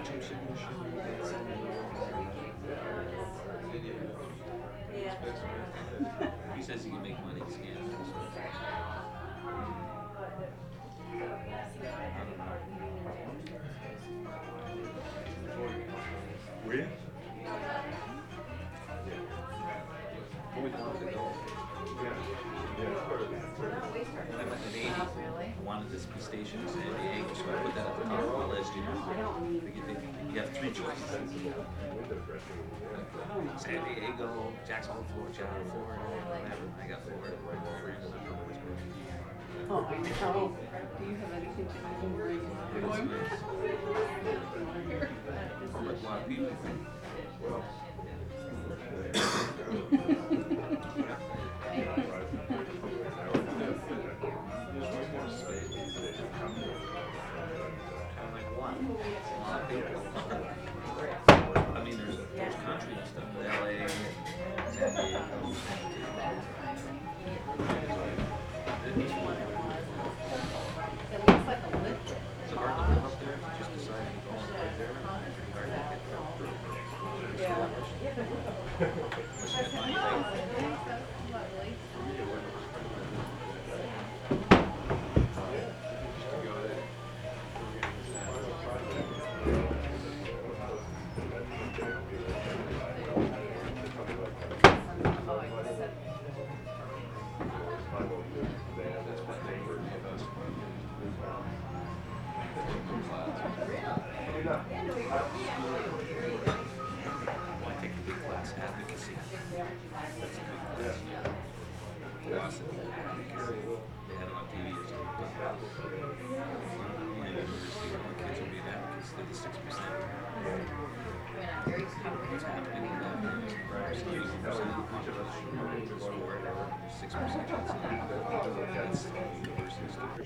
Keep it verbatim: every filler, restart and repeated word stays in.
chip submission. He says he can make money scamming. Were you? Always wanted to go. I went in eighty. I wanted this be stationed in San Diego, so I put that at the top of my list. You know, you, get- you have three choices: San Diego, Jacksonville, Florida, Florida, whatever. I got Florida. Oh, I know. Do you have anything to do where you It's going? nice. From a lot of people. Kind of like one. A lot of people. I mean, there's there's country and stuff. L A, San Diego. It looks like a lift. Is it hard to live up there? Just deciding to go up there. Hard to get there. Unless you have money, like, Well, I take a big class advocacy. That's a big class. Awesome. They had it on T V or something. My university, all the kids will be advocates. They're the six percent. What's happening in that? eighty percent of the population is for it. Six percent. That's universities.